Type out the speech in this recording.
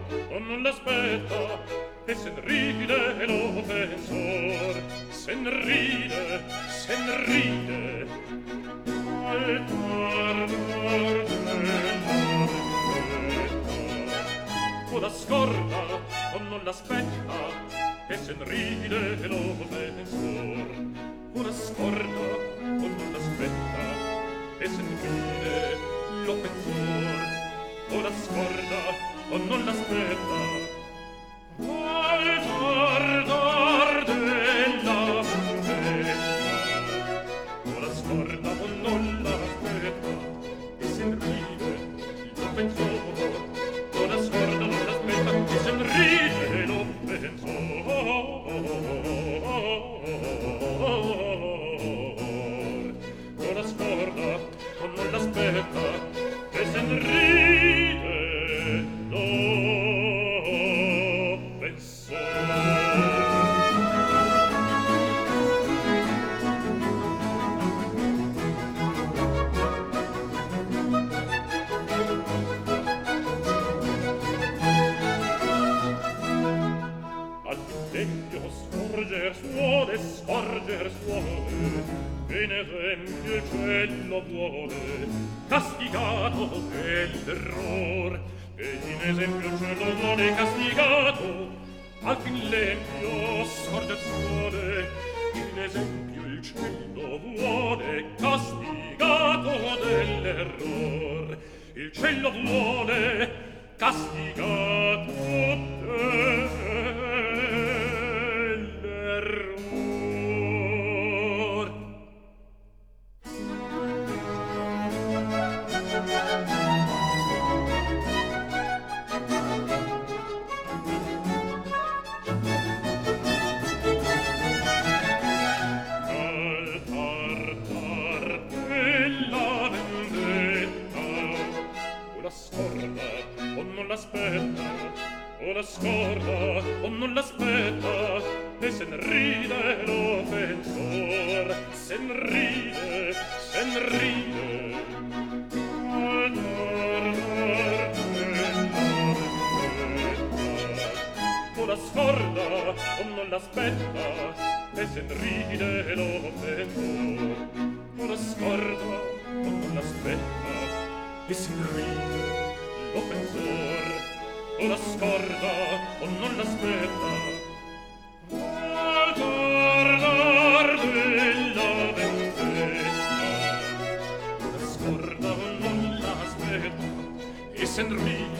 o non l'aspetta, e sen ride l'offensor, sen ride, sen ride. Al tardar della vendetta, o la scorda o non l'aspetta, e sen ride l'offensor. O la scorda o non l'aspetta, e sen ride l'offensor. O la scorda o non l'aspetta. Al tardar della vendetta, o la scorda o non l'aspetta, e sen ride l'offensor. O la scorda o non l'aspetta, e sen ride l'offensor. O la scorda o non l'aspetta, e sen ride l'offensor. Al tempio scorger suole, in esempio il cielo vuole, castigato è l'error, e in esempio il cielo vuole castigato, al fin l'empio scorger suole, in esempio il cielo vuole castigato dell'error, il cielo vuole castigato dell'error. Al tardar della vendetta, o la scorda o non l'aspetta, o la scorda o non l'aspetta, e sen ride l'offensor, sen ride, sen ride. Al tardar della vendetta, o la scorda o non l'aspetta, e sen ride l'offensor. O la scorda o non l'aspetta, e sen ride l'offensor. O la scorda o non l'aspetta. Al tardar della vendetta, o la scorda o non l'aspetta, e sen ride